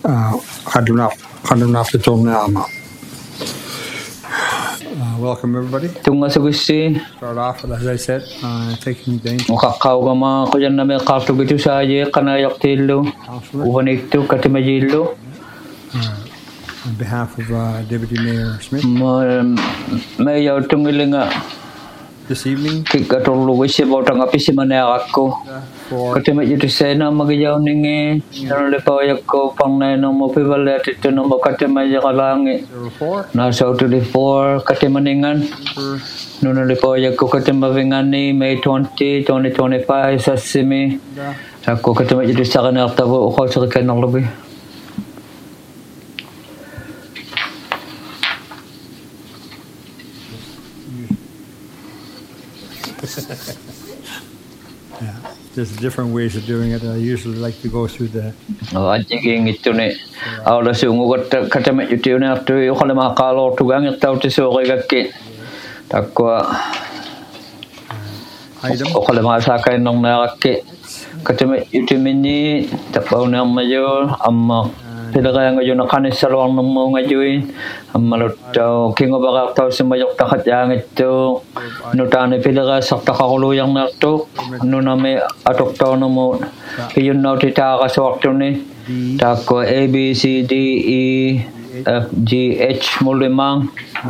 Welcome everybody. Tunga sugusi. Start off with, as I said, taking the Kakao kama kujan na may kartu gitu saja kana yaktilo. Uwanito katimajilo. On behalf of Deputy Mayor Smith. Mayor tungilinga. This evening. Kikatulu wisi botang api si manayako. Katimaj itu sena magijaw ningi. Narulipaw yako pang na no mo pibalet ito no mo katimaj kalangi. Nasa 24 katimaningan. Narulipaw yako katimavingani May 20, 2025 sa simi. Ako katimaj itu sa kanang tabo o sa kanang lubi. Yeah, there's different ways of doing it. I usually like to go through the. Anjing itu ni. Awal sungu kata mak itu ni after you kalau makalo tu gang itu tu sore kaki. Takwa. Kalau masa kain nong nak kaki. Kata mak itu ni tak tahu nama maju amma. Tidak kaya ngaji nak kanis salwang nemu ngajuin, malut tahu kingo bakal tahu semayok takat yang itu, nutane tidak kaya sakta kalau yang nak tu, nuname atok tahu nemu, piyun nau tita kas waktu ni, tako A B C D E F G H mulimang.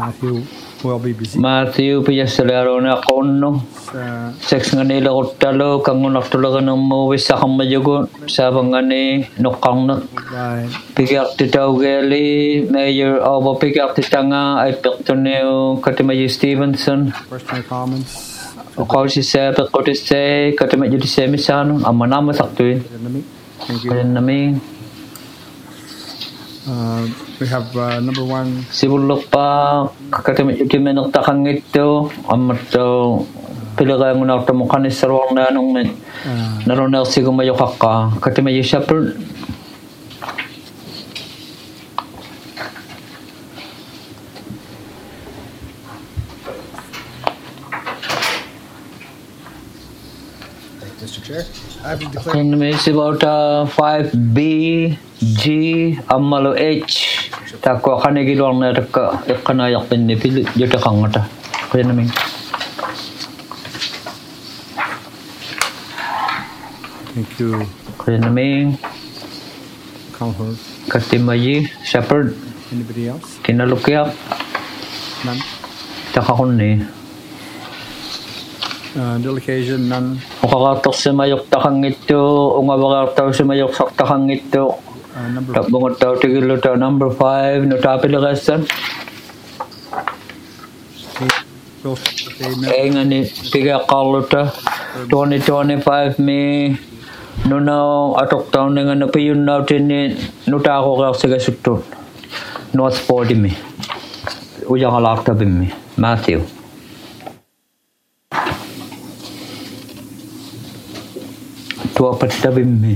Matthew piyasalaro na kono. Sex nga nila kutalo kang unaktulaga ng mawis sa kamayago sa bangani nukang na pigyak titaw gali Mayor Obo pigyak titanga ay pikto niyo Katimayi Stevenson ukaw si Sepe Kotise Katimayi Disemisano ama naman saktuin kaya namin we have number one. Sibulok pa Katimayi Timenok takang ito amato Pilihan mo na ito mo kanis sa ruang na anong naroon na sigo mayo kaka Katimayi Shepherd Mr. Chair, I have declared. Katimayi si about 5B G Amalo H takwa kanigilwang na taka ikanayak pinipili juta kangata kaya namin Thank you. Kaya namin Counselor. Katimayi Shepherd Anybody else? kinalukyak None. takakon Delegation, none. Makakatok sa mayok takang ito ungabakataw sa mayok sak takang ito tapong taw tigilo taw number 5 no tapilakasan nga ni tiga kaluta 2025 mi no atok taw nga napiyun natin ni nuta ako ka sa gasutun North 40 mi ujang alakta bim mi Matthew tua patita bim mi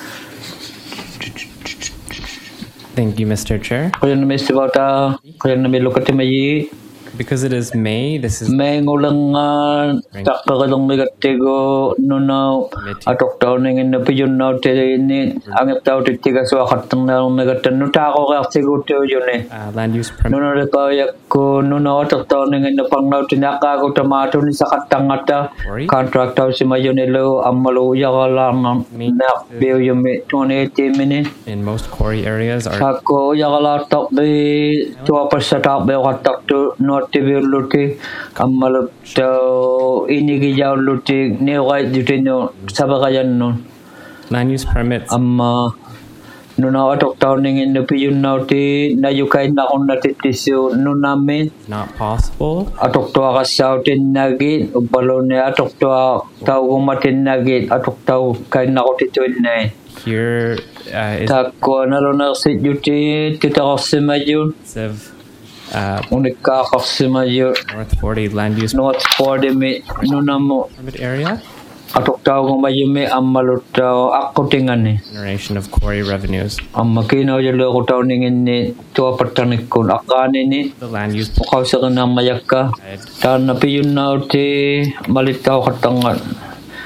Thank you, Mr. Chair. kaya na may sibata kaya na may lukatimayi Because it is May, this is may ngulang takakadong megatigo no atok taw ningin na piyun na ni ang taw titiga so akatang na megatan no tako ka sigo taw yun land use permit. no rekaya ko no atok taw ningin na pang na tinaka ko tomato ni sa katang ata contract taw si mayo nilo amalu ya lang na biyo yung 2018 minute In most quarry areas are ako ya kala tok bi 2% tok bi katak to no TV luti amalut ini gijaw luti ni right dito no sabakayan no land use permits amma no na atok taw ning no piyun nauti na yukay na kon natitisu no namin not possible. atok to ka sautin nagit ubalo ni atok to taw gumatin nagit atok taw kay na ko tituin na Here is takko na lo na sit duty titakossimayun unika kaksimayo North 40 land use North 40 mi no namo permit area. atok taw kung mayumi ang malutaw ako tingan ni Generation of quarry revenues. ang makinaw yung loko taw ningin ni tuwa patanik kun akani ni The land use mukaw sa kanang mayaka taon na piyun na uti malitaw katangan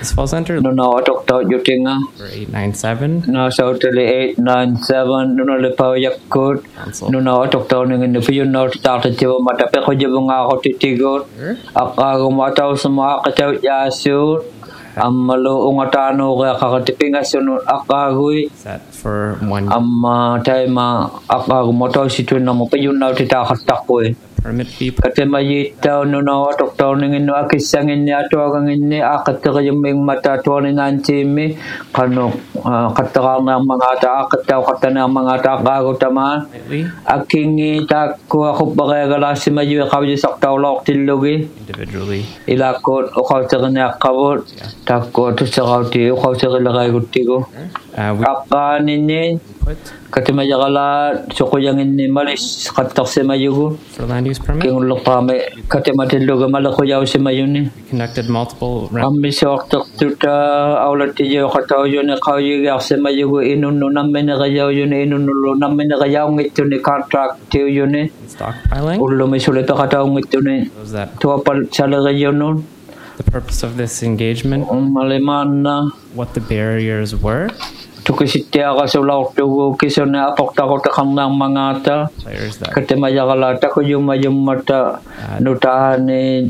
This falls under Nuno atok tau jutinga. number 897 Na sa utili 897 nuno le pau yakut. Council. Nuno atok tau ningin piyun na tata tiwa mata pe ko jibu nga ako titigot. Sure. Akago matau semua kacau yasu. Amalo ungatano kaya kakatipinga sunod akagui. set for 1 Amma taima akago matau situ na mo piyun na tita katakwe. permit fee per Kate mayitaw nuno atok tau ningin no akisangin ni ato agangin ni akataga yung mata to ni nantimi kano katakang na mga ata akataw katana mga ata akago taman. slightly Aking tako ako bagay si mayu kawi saktaw lok tilugi individually. ilakot o kaw sa kanya kabot tako to sa kaw ti o kaw sa kalagay gutigo We akanin ni put katimaya kala sukuyangin ni malis katak si mayu ko for land use permit. king lokame katimatiluga malakuyaw si mayu ni We conducted multiple rounds ambi sortok tuta awlat tiyo kataw yun na kaw yung si mayu ko inunu namin na kayaw yun inunu namin na kayaw ngito ni contract tiyo yun in stockpiling. ulo may sulit kataw ngito ni Those that tuwa pal salaga yun nun the purpose of this engagement, maliman na what the barriers were, tukisitya ka sa laok tugo kiso na apok tako takang ng mga ta players that katimaya kalata ko yung mata nutahan ni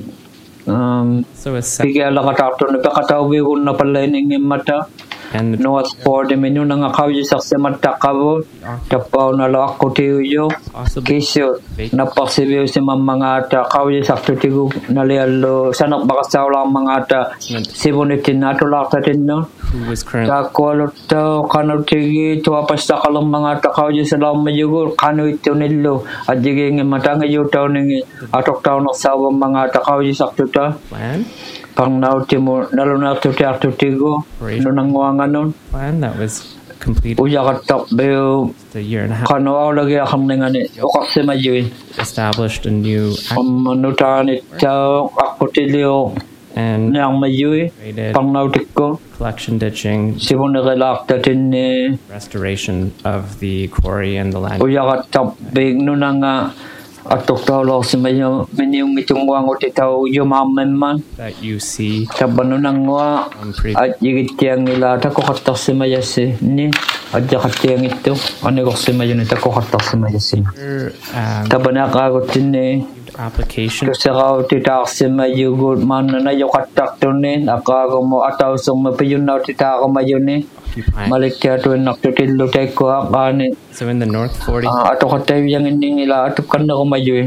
so is set bigala katato na pakatawi ko na pala yung mata and the North Port menu na nga kaw yung saksa mata kabo tapaw na laak ko tiyo possible kiso napaksibiyo si mga ta kaw yung sakto tigo nalialo sanak bakasaw lang mga ta sibunitin na to lakatin no who was currently Takwalot to kano tigi tuwa pasta kalang mga takaw dyan sa lang mayugur kano ito nilo at jiging matanga yu tao ningi atok tao naksawa mga takaw dyan sakto ta plan pang nauti mo nalunag to tiyak to tigo nunang wangan nun plan that was completed uya katak bayo a year and a half, kano aw lagi akam nga ni ukak si mayuin established a new manutaan ito ako tilio and nang mayuin created pang nautik ko collection ditching, sibon nagalak tatin ni restoration of the quarry and the land. uya katak big nunang atok tao lo si mayo menyong itong wango titaw yumamen man That you see tabano nang wa on previous at yigit tiyang nila tako katak si mayasi ni at yakat tiyang ito ano ko si mayo ni tako katak si mayasi tabana kagot ni application kasi kao titak si mayo good man na yung katak to ni akago mo ataw song mapiyun na titak ko mayo ni occupying. malikya to naktutillo tay ko akani So in the North 40 ato katay yang hindi nila ato kan na ko mayo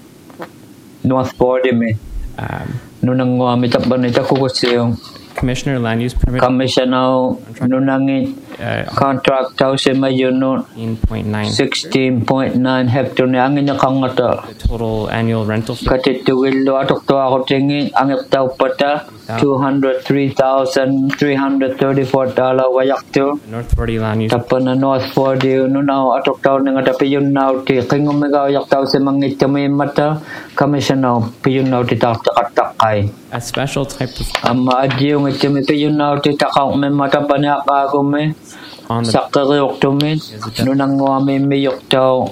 North Border me nunang mitap ba nita ko kasi yung Commissioner Land Use Permit kami siya na nunang contract tao si mayo no 16.9 16.9 hectare ni ang inyakangata the total annual rental fee katituwilo atok to ako tingin ang tao pata $203,334 wayak to North 40 Land Use tapan na North 40 nunaw atok tao nga tapi yun naw ti kay ngumigaw yak tao si mangit kami mata kami siya na piyun naw ti takay a special type of maadyo ng itimi piyun naw ti takaw may mata pa niya kago me on the sakariok to me nunang wami miyok tao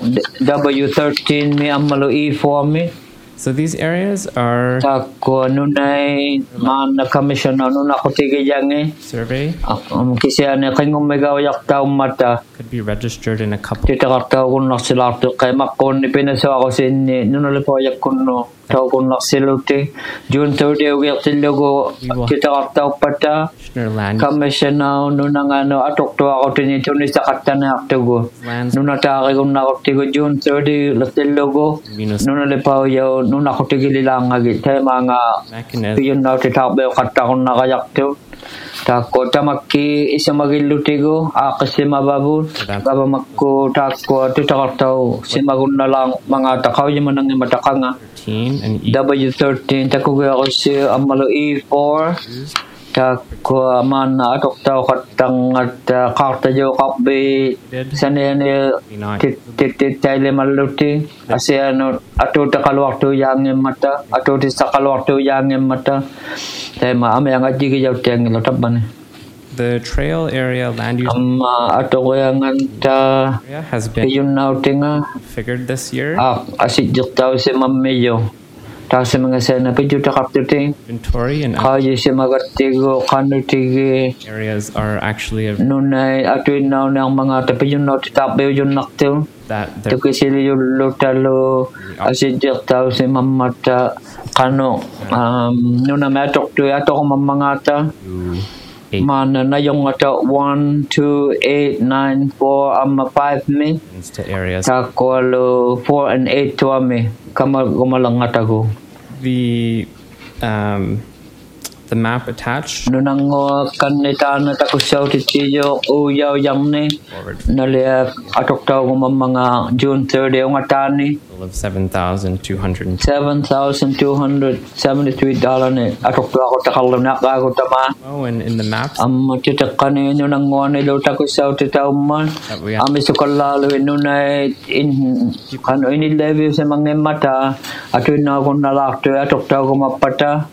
W13 mi amalo E4 mi so these areas are tako nunay man na kami siya na nuna ko tigayang survey kasi ano kay ngumigaw yak tao mata could be registered in a couple titakak tao kung naksilato kay makon ipinaso ako sa inyo nunalipayak kung no tao kung naksiluti June 30 uyak silugo titakak tao pata Commissioner Land Use kami siya na nunang ano atok to ako tinito ni sakatan na aktugo Lands nunatake kung nakutigo June 30 lasilugo Venus nunalipaw yaw nunakutigili lang agi tayo mga mechanism piyon na titakbe kata kung nakayak to tako tamaki isa magilutigo kasi mababul baba makko tako titakataw si magun na lang mga takaw yung manang matakanga 13 and W13 tako ako si amalo E4 tako man atok taw katang at karta jo kapbe sanene tititile maluti kasi ano ato takalwakto yang mata ato takalwakto yang mata tema ame ang ajigi jaw tiang lotaban the trail area land use ato ko yang anta area has been yun na tinga figured this year asik jok taw si mammeyo Tasa mga sana pijuta kaptuting. inventory and Kaya si magatigo kanutigi. areas are actually Nunay atuin na ng mga tapiyun na titabi yung naktil. that they're Tukisili yung lutalo asidik tao si mamata kano nuna metok tu ato ko mamangata eight mana na yung ato 1 2 8 9 4 ama 5 mi to areas. takolo 4 and 8 to ami kamal gumalang atago The map attached nunang kanita na takusaw titiyo uyaw yang ni forward nalia atok tao ko mga June 30 yung atani of $7,200 $7,273 ni atok to ako takalanak ako tama and in the maps titakan ninyo ng mga niluta ko sa titaw man that we have sukalalo nunay ano inilevy sa mga mata at yun na akong nalakto atok tao ko mapata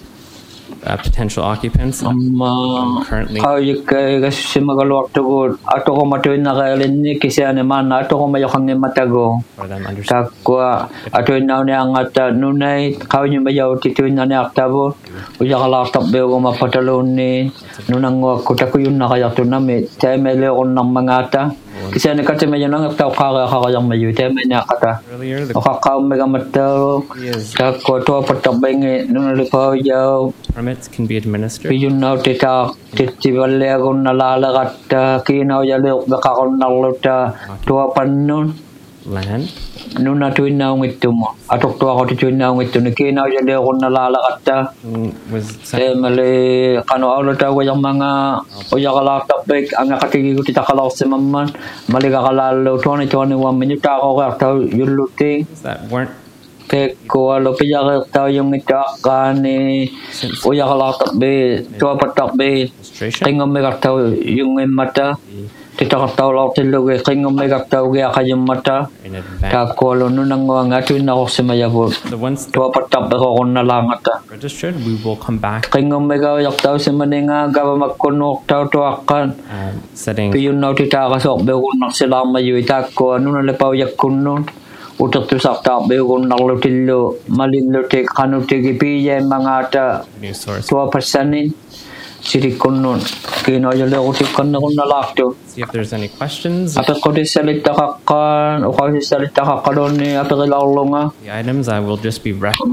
potential occupants currently kaya kasi magaluwak to ko ato ko matuin na kailin ni kasi naman ato ko mayakang ni matago for them understand takwa ato na ni ang ata nunay kaya nyo mayaw tituin na ni aktabo uya kalaktak beo ko mapatalon ni nunang ko tako yun na kaya to nami tayo may leon ng mga ata kasi nakati may yun ang aktaw kakayang mayo tayo may nakata earlier the kakakaw may kamatalo takwa to patabay nga nung nalipaw yaw permits can be administered Piyun na titiwali ako nalalagat kinaw yalok baka ako naluta tuwapan nun land nung natuwin na akong ito mo atok tuwa ko tituwin na akong ito ni kinaw yali ako nalalagat was mali kano ako tayo yung mga uya kalaktak bek ang nakatigi ko titakalaw si maman mali kakalalo 2021 minute ako kaktaw yung luting that weren't ko alo piya ka yung ita kani uya kalaktak be tuwa patak be administration Kaya may kaktaw yung mata tita kaktaw lang tilugi kaya may kaktaw kaya kayong mata in advance kakolo nun ang nga tuwin ako si mayabot the ones that tuwa patak ako kung nalangata registered we will come back kaya may kaktaw si maninga gaba magkunok tao tuwakan setting piyun na tita kasok be kung naksilang mayo itako ano nalipaw yak kunon utak tu sakta be kung naklutillo malinlutik kanutik ipiya mga ata new source tuwa pasanin siri kunon kino yo le utik kon na lakto see if there's any questions apa ko di salita kakan o ko di salita kakadon ni apa kilalonga the items I will just be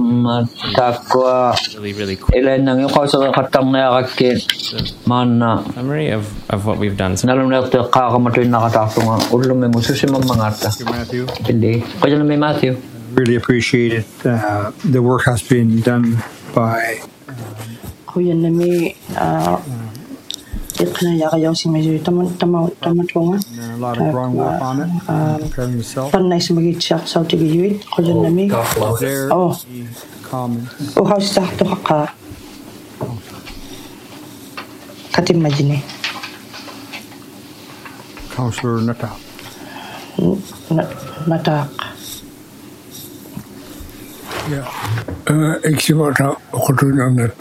takwa really quick ilan nang yung kausa katang na kakin mana summary of what we've done so nalong na ito kakamatoy na katatunga ulo may mususimang mangata Matthew. hindi kaya na may Matthew Really appreciate it. The work has been done by Kuya nami iknaya kayo si medyo tamatunga a lot of groundwork on it, preparing yourself. panay sa magitsak sa tigiyuit kuya nami There, oh the common. uhaw sa to ka katimajine Councillor Natal. natak Ja, ik zie wat ook doen aan het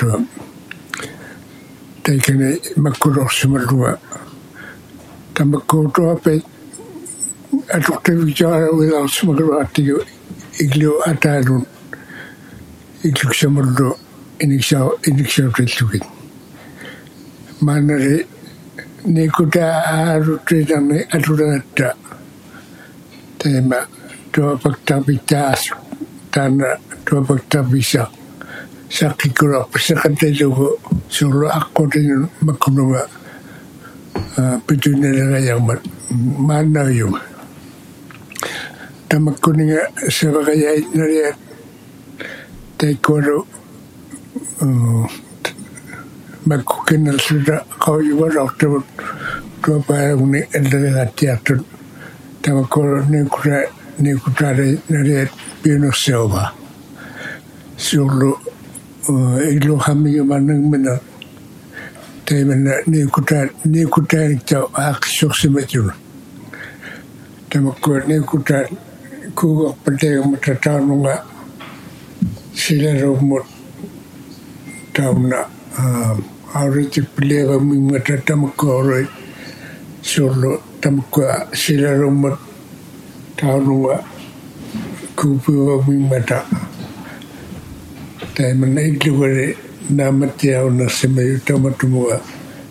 tekenen makuros malua. Dan makuto pe atuk te bicara wilang semalu ati iglo atarun igluk semalu iniksau telukin. Mana re nekuta arute dame aturata tema to pakta bitas tanah to pakta bisa sakikura pesakatelo solo ako din makunuwa pitunya yang mana yung tamakuninga sa kaya nariya taikoro magkukinal sudah kau juga dokter to parang ni elda teatro tamakoro ni kutare nariya pinoselva solo iglo kami manang mana tayo ni kutar ito aksok si Matthew tamakor ni kutar ko patay matatanong nga sila romot tao na auriti piliha kami matatamakor solo tamakor sila romot tao nga kupiwa kami mata Taiman Igluare Namatia on the Semayu Tomatumua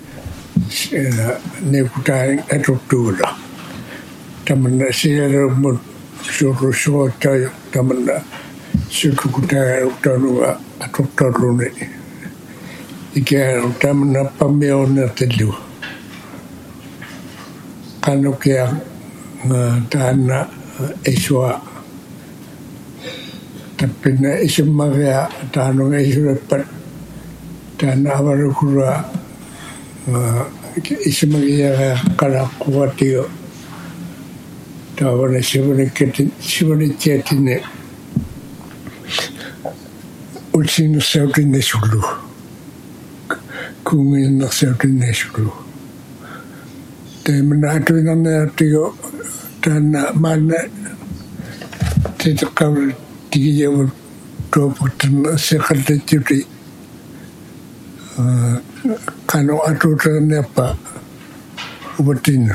Nekutai at October. Tamana Sierra Mut Suru Shota Tamana Sukutai Octanua at Octorune. Again, Tamana Pameo Natalu Kanokia Tana Eswa. Tapina isimaria tanong isurapat tana avarukura isimaria karakuatio tavana shivani chetine ulsina sautine sulu kungina sautine sulu temana atuinana atio tana mana tetakavri Tigiyaw toputan sekretary kano atutra nepa ubatin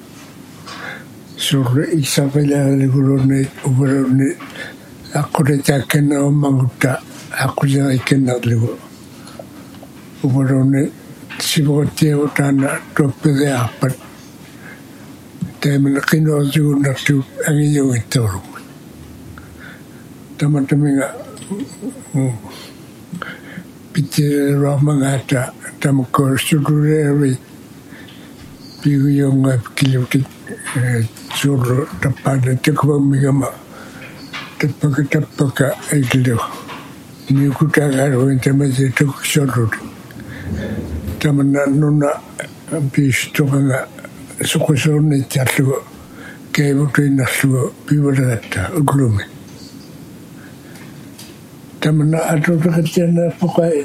sur isabela ligurone ubarone ako retaken na manguta ako iken na ligo ubarone sibote utana topede apat temen kino ju na tu angiyo itoro Tamatamiga Pitira Ramangata Tamako Sudureri Piguyonga Kiluti Suru Tapada Tekwa Migama Tapaka Eglo Nukutagaro Intimacy took Suru Tamana Nuna Bistoganga Sukusoni Tatu gave between us to people that gloomy. Tamana atutra katiana pokai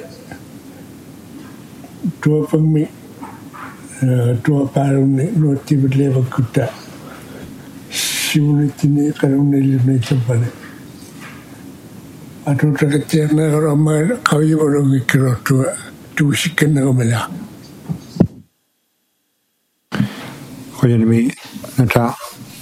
tua pangmi tua paruni no tibuleva kuta simunitini karuni lune chapane atutra katiana rama kawi borongi kiro tua tu sikena gomela Koyanami nata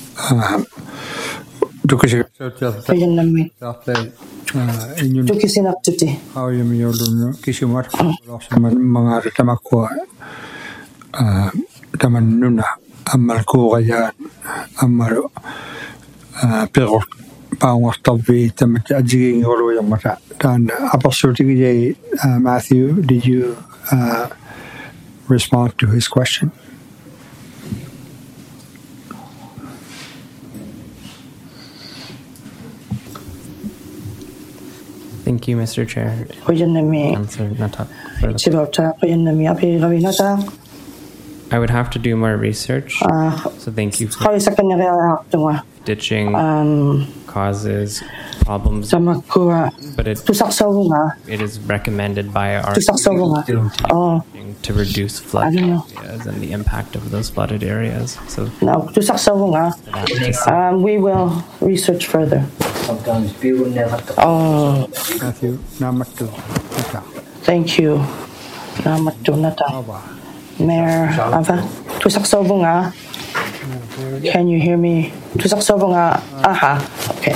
dukusha Koyanami Tukisin up today. how you yolun kishumar mga tamakwa tamanuna amal ko kaya amaro pero pangos tabi tamat ajing olo yung mata dan opportunity Matthew, did you respond to his question? Thank you, Mr. Chair. Koyanami Answer Natak for the- Chibota Koyanami Api Ravinata I would have to do more research. So thank you for Kaya sa kanya kaya tunga ditching causes problems, Tamakura but Tusaksaw nga it is recommended by our Tusaksaw nga to reduce flood I don't know. areas and the impact of those flooded areas. So No, Tusaksaw nga we will research further. Matthew, namatu. Thank you. Namatunata. Mayor Ava. Tusaksaw nga. Can you hear me? Tusaksaw nga. Aha. Okay.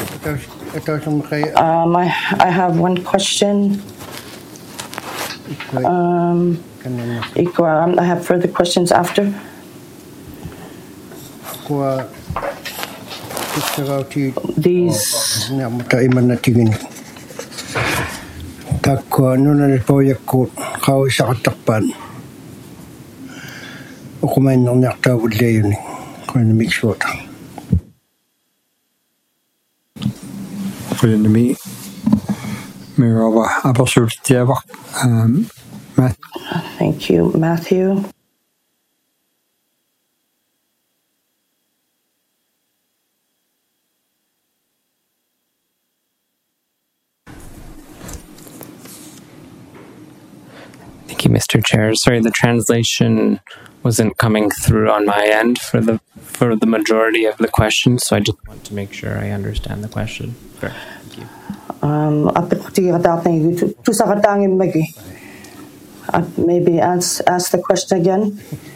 I have one question. I have further questions after. These Takwa nuna ni poyakut kau sakatakpan. Ukumain nung nakta wudle yun kung mix water. Koyanami Mirova opportunity Matt. Thank you, Matthew. thank you, Mr. Chair. Sorry, the translation wasn't coming through on my end for the majority of the questions, so I just want to make sure I understand the question. Sure. Thank you. Maybe ask the question again.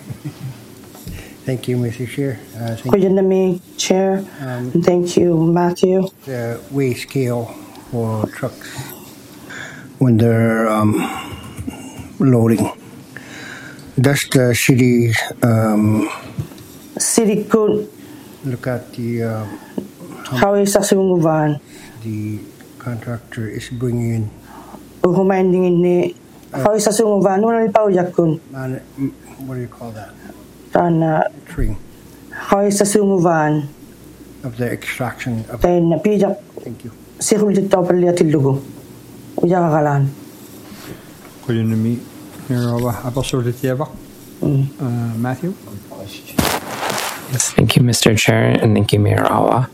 Thank you, Mr. Chair. Koyanami, Chair. And thank you, Matthew. The weigh scale for trucks when they're loading. Does the city City could look at the how is asunguvan the contractor is bringing in reminding in how is asunguvan no na pau yakun what do you call that? Tree. How is asunguvan Of the extraction of then pijak thank you. sirul dito pala tilugo uya kakalan Kuyunami Mirawa Abasuritieva. Matthew? Yes, thank you, Mr. Chair, and thank you, Mayor Awa.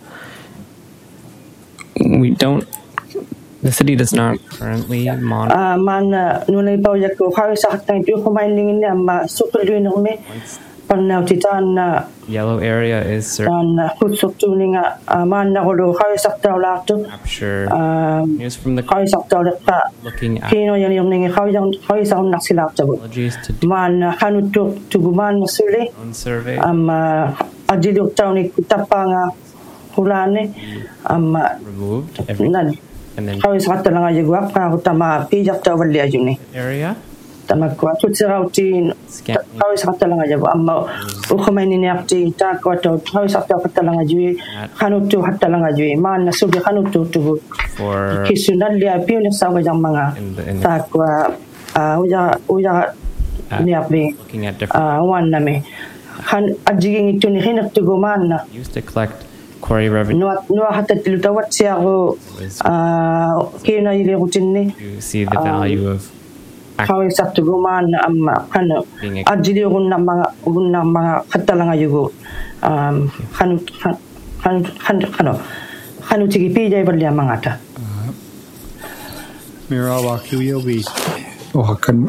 The city does not currently monitor. man nunay pau yakko how is akatang ito reminding in ma sukulun no me panaw titan na Yellow area is certain dan kusuk tuning man na ko how is aktaw lakto capture news from the how is aktaw lakta looking at kino yan yung ningi how is ang naksilak tabo technologies to do man kanutuk tuguman masuli own survey. adilok taw ni kutapanga hulane Removed every nan and then how is akta lang ayagwak ka kutama pijak taw wali ayun ni area tamag ko tut sirautin scanning how is akta lang ayagwa amma ukamay ni akti ta ko taw how is akta akta lang ayui kanutu hatta lang ayui man nasubi kanutu tugu for kisunan liya piyo na sa wajang mga in the takwa uya niyapi looking at different wan na me kan adjiging ito ni hinap tuguman na used to collect quarry revenue no hatat lutawat siya ko kiyo na ili rutin ni to see the value of kawai sa tuguman na amma kano being adjili ko na mga katalang ayugo kanu tigi pijay bali ang mga ta Mirawa Kuyobi. Ohakan.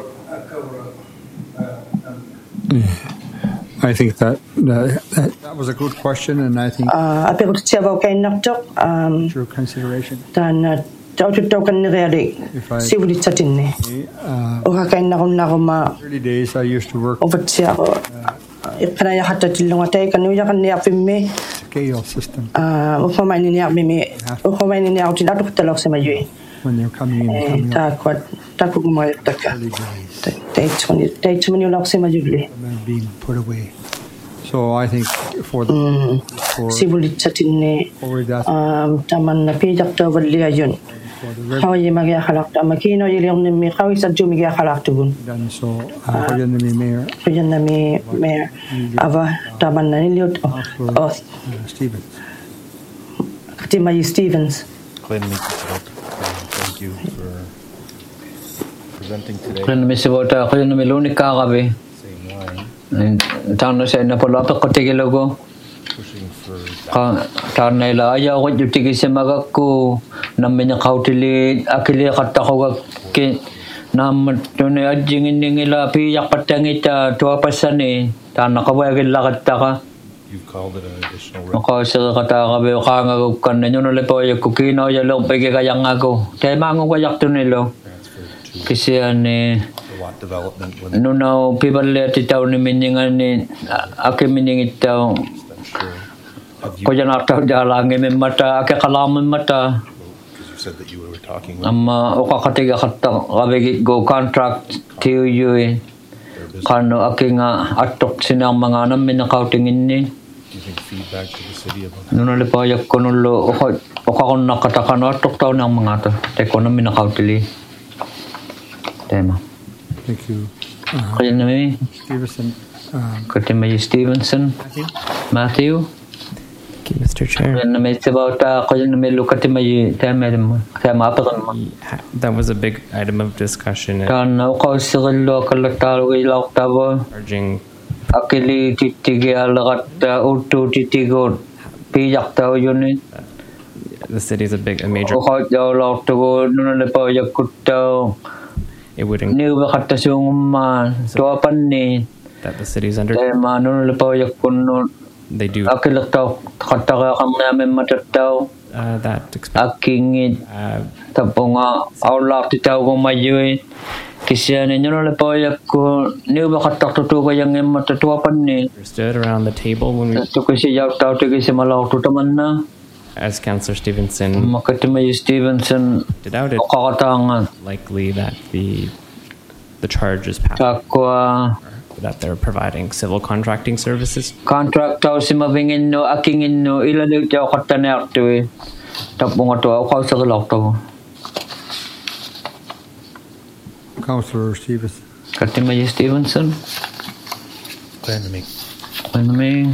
I think that was a good question, and I think apel ko siya ba kay naktok true consideration. dan tawto kan ni ready sibulit sa tinne o kay na ko ma Early days, I used to work over siya ko ikanaya hatta tilong atay kanuya kan niya pimme scale system o kamay ni niya pimme o kamay ni niya utin ato talok sa mayu when they're coming in. ta ko gumayo taka Early days, tay chuni lok sa mayu they're being put away. So I think for sibulit sa tinne that taman na pijak to bali ayun for the how yi magya khalak ta makino yilong ni mi how isa jumi gya khalak tugun done. So again, the mayor kuyan na mi mayor ava taman na niliot Stevens. Katimayi Stevens Glenn thank you for presenting today. Kaya namin si Bota, kaya namin luni kakabi. Same line, Tano siya na pala pa kotigilo ko. pushing for Tano na ila ayaw ko yung tigil siya magako. Namin niya kautili, akili katako ki. Naman yun ay adjingin nila piyak patang ita tuwa pasan eh. Tano kawagin lakat ka. you've called it an additional Makasa kata kabe kanga kan na yun ulit po yung kukino yung lang pagi kayang ako. Kaya mango kayak to nilo. transfer to Kasi ani the lot development when no na pibale titaw ni miningan ni ake miningit taw. I'm sure. Have you, Ko jan ataw jalangi min mata ake kalaman mata. because you said that you were talking with Amma o kakatiga kata kabe go contract to you their business. kano ake nga atok sinang mga namin nakautingin ni. Do you think feedback to the city about that? No na lipayak ko nulo o kakon nakatakan atok taw ng mga to. Teko namin nakautili. Tema. Thank you, Kaya namin Stevenson. Katimayi Stevenson. Matthew. Thank you, Mr. Chair. Kaya namin sabaw ta kaya namin Katimayi tema mo. Kaya maapakan mo. That was a big item of discussion and Kana ko sigilo kalataw ilaw tabo. urging Akili titigi alakat utu titigo. Piyak taw yun eh. the city is a major. O kaya daw law tago nuna lipayak kutaw. It would Niyo ba katasyung tuwapan ni. that the city is under. Tema nuna lipayak kuno. They do Akilak taw kataka kang namin matataw. that Akingit. Tapos nga aulak titaw kong mayoy. Kasi ninyo na lipayak ko. Niyo ba kataktutuwa yung matatuwapan ni. understood around the table when we Ito kasi yaw tao tigil si malaw tutaman na. as Councillor Stevenson Makatime Stevenson did out, it's Okatangan likely that the charge is passed, Takwa that they're providing civil contracting services. contract tao si mabingin no akingin no ilalig tao katanak to eh tapong ato ako sa kalok to Councillor Stevens. Katime Stevenson Pandemic. I mean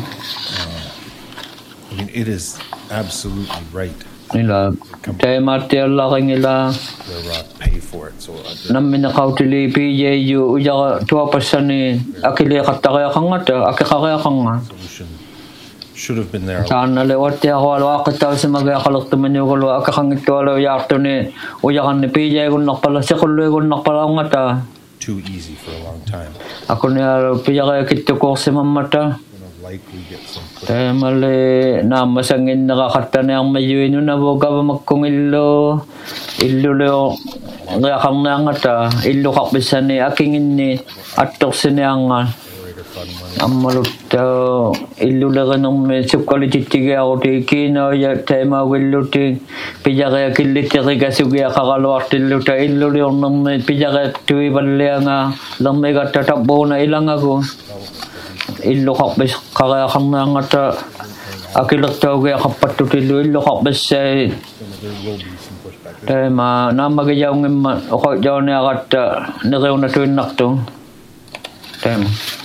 It is absolutely right. nila tayo material laking nila The rock pay for it. So namin nakautili PJU uya tuwa pa siya ni akili katakaya kang ata akikakaya kang nga solution should have been there. saan nalewat ya ko alwa kataw si magakalok tuman yung kalwa akakang ito alaw yakto ni uya kan ni PJ kung nakpala siya kuloy kung nakpala kang ata Too easy for a long time. ako ni alaw PJ kaya kito ko si mamata Gonna likely get some. tayo mali na masangin nakakata na ang mayuin yun na boga ba magkungilo ilo leo kaya kang nangata ilo kakbisa ni akingin ni atok sinangan ang malutaw ilo laga ng mesip kalititiga ako tiki na ya tayo mawilo ti pija kaya kilitiri kasi kaya kakalawak tilo ta ilo leo ng pija kaya tuwi balya nga lang may katatakbo na ilang ako ilo kakbis kaya kang nangata akilak tao kaya kapatutilo ilo kakbis ay tayo na magayaw ng ako jaw na kata nakaw na tuwin nakto tayo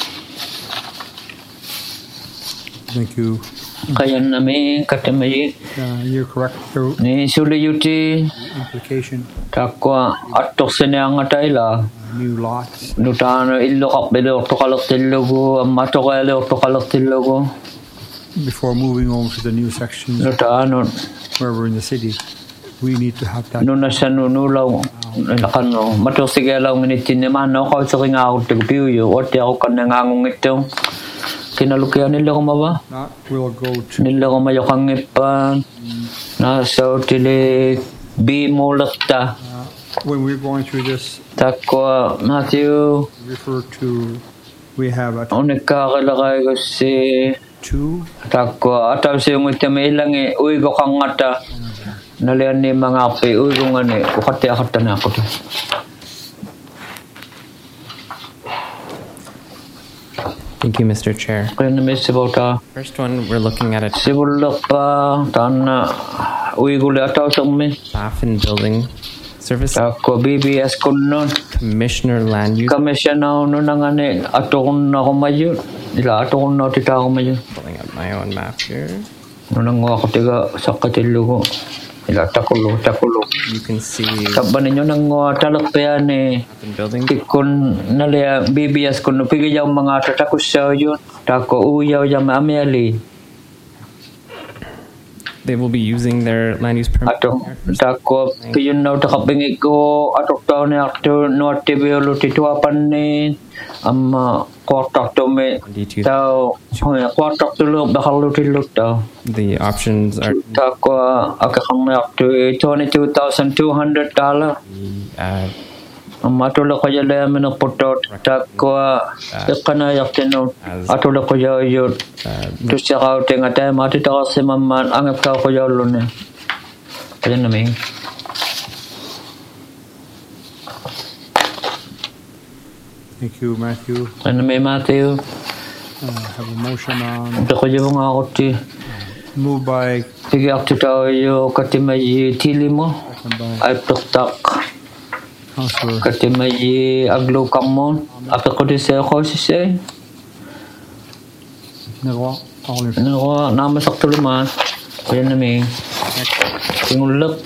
Thank you. kaya namin katamayi You're correct. The ni suli yuti implication, takwa atok sinang atayla new lots. nutano ilo kakbilo to kalak tilogo amato kaya to kalak tilogo Before moving on to the new sections nutano where we're in the city, we need to have that. nuna sa nunulaw nakano mato sige law nginitin naman no ko sa nga ako tigpiyo o ti ako kanangangong ito kinalukyan nila ko maba We'll go to nila ko mayokang ipan nasa utili bi mulakta when we're going through this. takwa Matthew Refer to we have a unikakilakay ko si two. takwa ataw siya yung ilang uy ko kang ata nalian ni mga api uy ko nga ni ukati akata na ako to Thank you, Mr. Chair. kaya na may sibota First one, we're looking at a sibulak pa tana uy ko li ataw sa umi staff and building service takwa BBS ko nun commissioner land use. kami siya na ano na nga ni ato kong na kumayo nila ato kong na tita kumayo Pulling up my own map here. nung ako tiga sa katilo ko nila takulo You can see taba ninyo nang talak pa yan eh the building. kikon nalia BBS kun pigi yung mga tatakos sa yun tako uyaw yung ameli They will be using their land use permit. ato tako piyon na takapingi ko atok tao ni akto no tibiyolo tituapan ni kwartak to me tao kwartak to lo bakal lutilot tao The options are tako akakang na akto $22,200 uh, matulog ko yung layamin ng putot takwa ikanayak tino atulog ko yung yun to siya kauting at ay matita ko si maman angap ka ko yung lune kaya namin Thank you, Matthew. kaya namin Matthew Have a motion on ito ko yung mga kuti moved by sige ako tao yung katimay tili mo ay tuktak Councillor katimay aglo kang mo api ko di siya ko si siya Nagawa. All in ano ko namasak tuluman kaya namin tingulak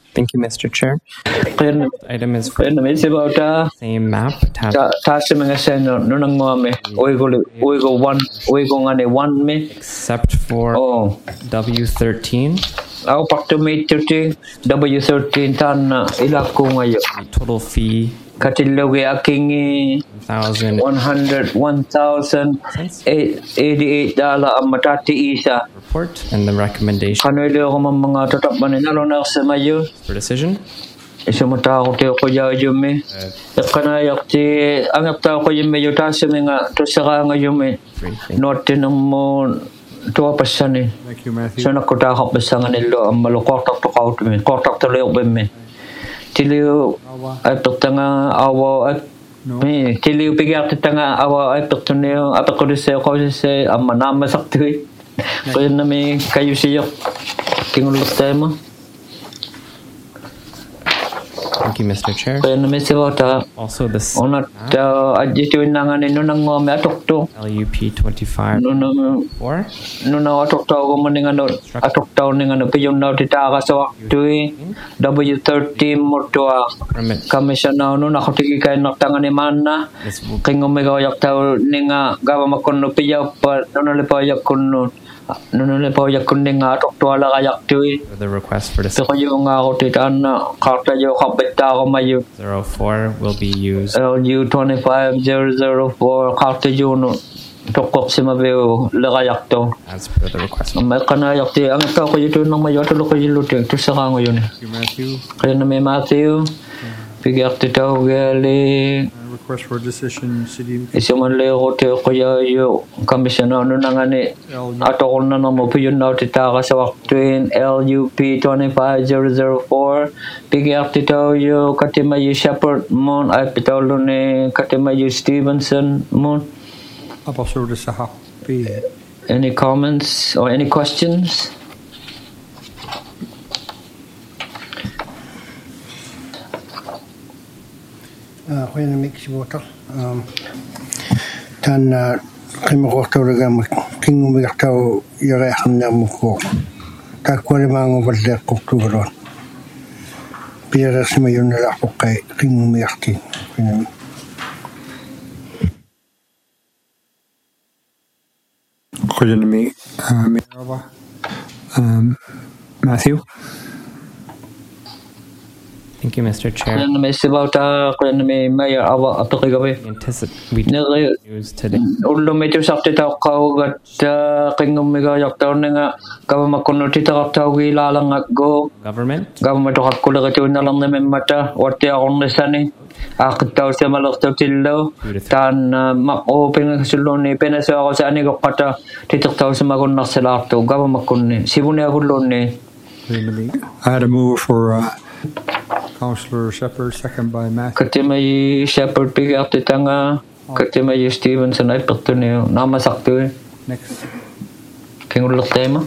Thank you, Mr. Chair. Kaya Item is for namin si Bauta, same map attached taas mga seno, nung mo kami, uigo 1 me, except for W13. Ako paktumit yuti, W13 tan ilak ko ngayon. Total fee Katilugi aking $1,088 $1,088 ang matati isa. report and the recommendation Kano ilo ko mga tatapman na na sa mayo. for decision. Isa mo tao ko ko yaw yume. Kanayak ti ang tao ko yume yuta sa mga to sa nga yume. Note ng mo tuwa pa siya ni. Thank you, Matthew. So nakutakap pa sa nga nilo ang malukoktak to kaut me. Koktak to leo ba me. Tiliw at tanga awa at me tiliw bigyak tanga awa at tuniyo at ko sa ko sa ang manama sakti. Kaya na may kayo siya kingulok tayo mo. Thank you, Mr. Chair. Kaya na may siya ta. Also, this Onat adjito na nga nino nang ngome atok to. LUP 25 No atok to ko man nga no atok to nga no piyon na titaka sa waktu W13 mo to permit kami siya na no nakotiki kay naktangan ni manna this kay ngome ga yak taw ninga gawa makon no piyaw pa no le pa yak kun no le pa yak kun ninga atok to ala kayak to for the request for so decision kayo nga ako titan na karta yo kapita ko mayo 04 will be used LU 25004 karta yo no tokok si mabeo la kayak to as per the request. may kanayak ti ang tao ko yito nang mayo to ko yilo to sa kango yun Thank you, Matthew. kaya na may Matthew bigyak ti tao gali Request for decision, City Isuman leo te ko yo komisyona no na nga ni ato ko na mo piyon na titaka sa waktuin LUP 25004 bigyak ti tao yo katimayo Shepherd mon ay pitolo ni katimayo Stevenson mon. Apostle de Sahapi. Any comments or any questions? Kaya na mix water. Tan kimakoktaw na gamit. Kingumiktaw yarayahan na mo ko. Takwari mga wadak kokturon. Piyara si mayon na ako kay kingumikti. Matthew. Thank you, Mr. Chair. Kaya na may sibaw ta kaya na may mayor awa ato kay gabi. We Nagay use today. ulo medyo sakti tao kaugat kingumiga yak tao nga kawa makunuti tao tao gilalang go Government gawa matokak kula ka na lang namin mata wati akong nasani akit tao siya malok tao tilaw tan ma-open nga sulon ni penasa ako sa ani ko kata titok tao sa makunak sa lato gawa makunni sibuni ako lon ni. I had a move for Councillor Shepherd, second by Matthew. Kati may Shepherd pigyak ti tanga kati may Stevenson ay pagto niyo namasakto Next. kingulok tema.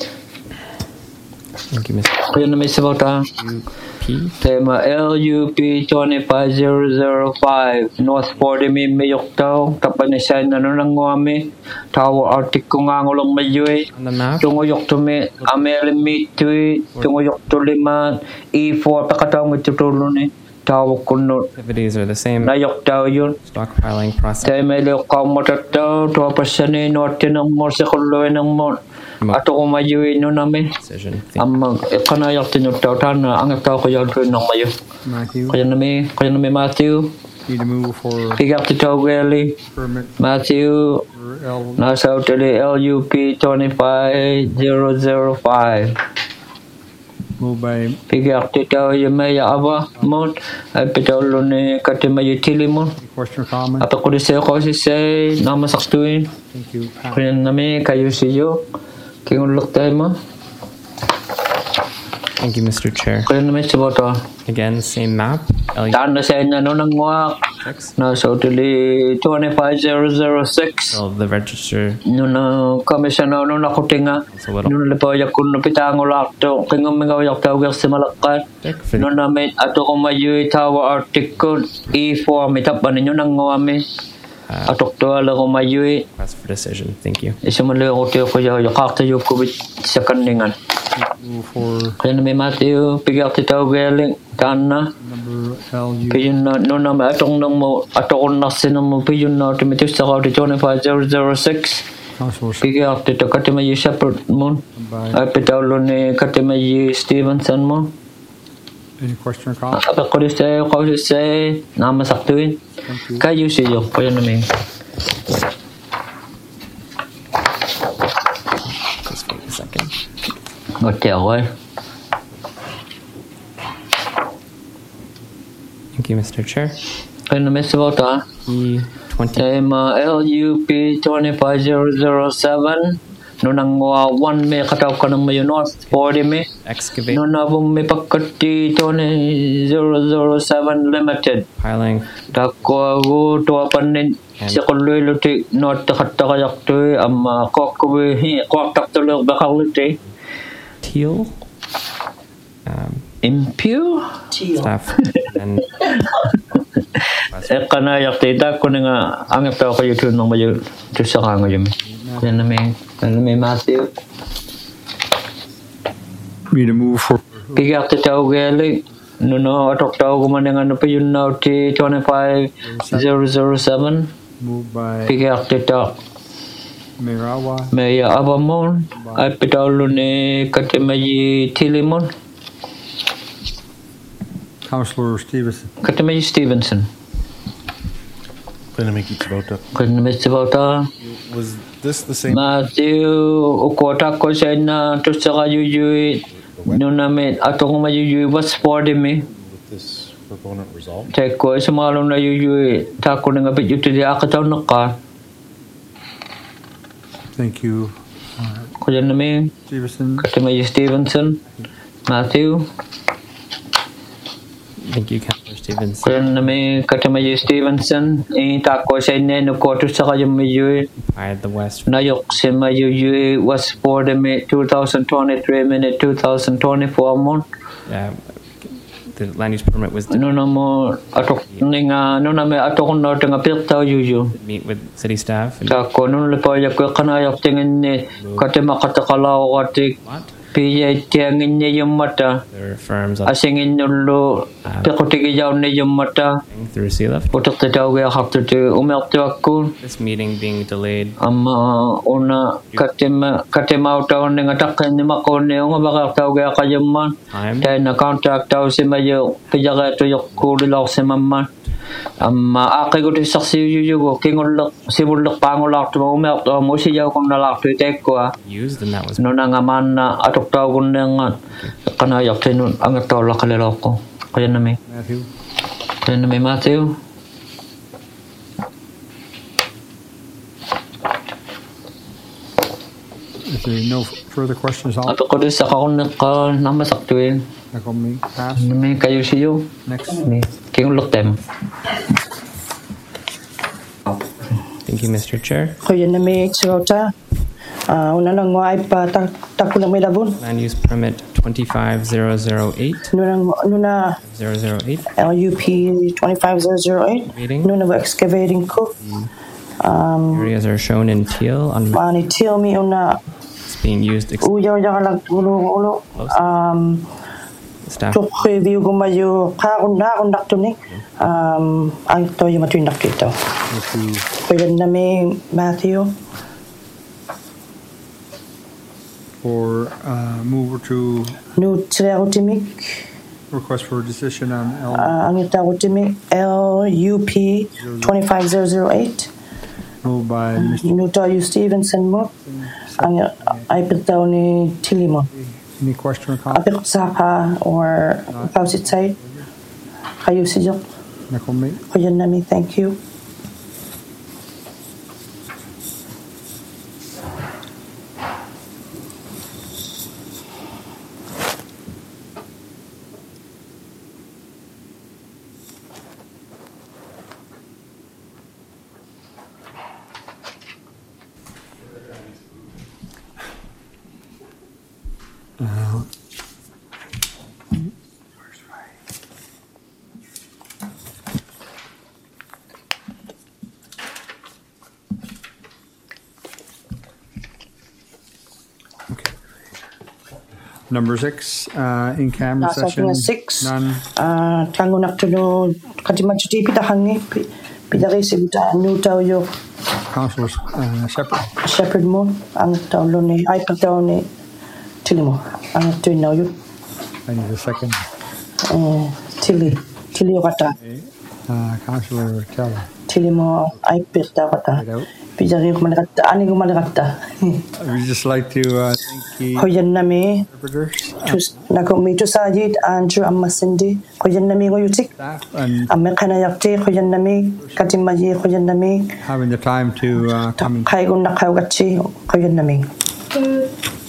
Thank you, Mr. Kaya na may sabaw ta. Tema LUP 25005 North 40 may yoktaw tapanisay na nang ngwami tawo artik ko nga ngulong mayoy on the map. tunguyok to me amelimi tunguyok to lima E4 pakataw ng tutulo ni tawo kuno Activities are the same. na yoktaw yun Stockpiling process. tema ilo ka mo tataw to pasani norte ng mo sa kuloy ng mo ato ko mayoy no namin Decision. ang kanayak tinutaw na ang tao ko yun ng mayo Matthew. kaya na may Matthew Need a move for pigak ti tao gali permit Matthew for L. nasa utili LUP 25005 Moved by pigak ti tao yung may aba mo ay pitolo ni katimayo tili mo question or comment. ato ko di siya ko si say namasaktuin Thank you. kaya na may kayo siyo kingulok tayo mo Thank you, Mr. Chair. kaya na may siboto Again, same map. taan na sa inyo no nang wak nasa utili 25006 So the register. Nuna komisyona nuna kutinga nuna lepo yakun pitango lakto kingom mingaw yaktaw ger simalakat nuna met ato ko mayu tawa article E4 mitap baninyo nang ngawami atok to ala ko mayu Request for decision. Thank you. isumalo ko tiyo ko yakakta yo kubit sa kaningan Move for Then me Matthew pick up the tawgeling Tanna. number LU. Piyun na no na atong nang mo atong na sinamo piyun na to metus sa to 25006. Councilor Pick up the Katemayi Shepherd Moon. by Apitalo ni Katemayi Stevenson mo. any question or comment? Apa ko say nama saktuin. Thank you. Kayo siyo ko yan namin. Just wait a second. Ngote ako eh. Thank you, Mr. Chair. Kaya namin sa bata. E20 Tema LUP 25007. Nunang 1 me kataw ka ng mayo north 40 me. excavate Nunabong me pagkati 007 limited. piling Dako ako tuwapan din si kuloy luti not takatakayak to ama kokwe koktak tulog bakal luti. teal Impure? staff and Kanayak tita ko nga angip tayo kayo to nang mayo to sa kango yun. Yan na may Matthew. Me to move for Pigak ti tao gali. No, atok tao ko man ano pa yun na ti 25007. move by Pigak ti tao. Mirawa. May abamon. Ay pitalo ni Katemayi Tilimon. Councilor Stevenson. Katemayi Stevenson. Plenamiki Tabota. Kung namitsibata. Was this the same? Matthew, ukota ko sa na to sa kayuyuy. No namin atong mayuyuy was for me. With this proponent resolved? Tek ko sa malong na yuyuy. Tako na nga bit yuti di akataw na ka. Thank you. Kaya namin. Stevenson. Katemayi Stevenson. Matthew. thank you, Councillor Stevens. Kaya namin Katemayi Stevenson. Tako sa inyo ko to sa kayuyuy. By the west Nayok si mayuyuy was for me 2023 minute 2024 month. the land use permit was to Ano na mo atok ninga ano na may atok na tinga pirtaw yuyu. meet with city staff and Sa kono le pa yak kanayap tingin ni kate makatakalaw kate what piya tingin niya yung mata. there are firms up Asingin nulo pikotigi jaw ni yung mata. through sea lift. Putok te daw ya hakto te umelto ako. This meeting being delayed Ama una kate mau taw ni ngatakan ni makone nga baka taw ga kayaman. time Dahil na contact taw si mayo pijaga to yok kulilok si mama. Aki ko din saksi yuyu ko kingulok simulok pangulak to umel to mo si jaw kong nalak to tek ko used and that was no na nga man na atok taw kun nga kanayak tinun ang tolak kalilok ko kaya na may Matthew. Matthew. If there are no further questions, I'll Ato ko din sa kakon namasak to eh. me pass. May kayo siyo. Next. Kingulok tem. thank you, Mr. Chair. Kaya namin sigota. Una lang nga ay pa tako lang may labon. Land use permit 25008 Nuna 008 LUP 25008. meeting. Nuna ba excavating ko. Areas are shown in teal on Mani tell me una it's being used uyaw lang ulo. staff Tuk review ko mayo karon nakto ni. Ang to yung matuin nakito. If you Kaya namin Matthew. for move to No Trautimik. request for a decision on L. Ang Trautimik LUP 25008. Moved by Mr. Nuto you Stevenson mo. Ang ay pitaw ni Tilimo. Any question or comment? Apik saka or pausit side. Kayo si Jok. Nakomi. Kaya namin thank you. Number 6 in camera Nasa session. tinga 6. None. Tango naktuno katimachuti pitahangi pidari sibita new tau yo Councillor shepherd mo ang tau lo ni ay pagtau ni tili mo ang tuin na yo. I need a second. Tili yo kata. Councillor Kelly. Tili mo ay pita kata. Pidari ko malakata ani ko malakata. We just like to thank the Koyan nami interpreters, nakomito sajid Andrew Amasindi koyan nami ko yutik staff, and amme kana yakte koyan nami katimaji koyan nami having the time to come and kai ko nakaw gatsi koyan nami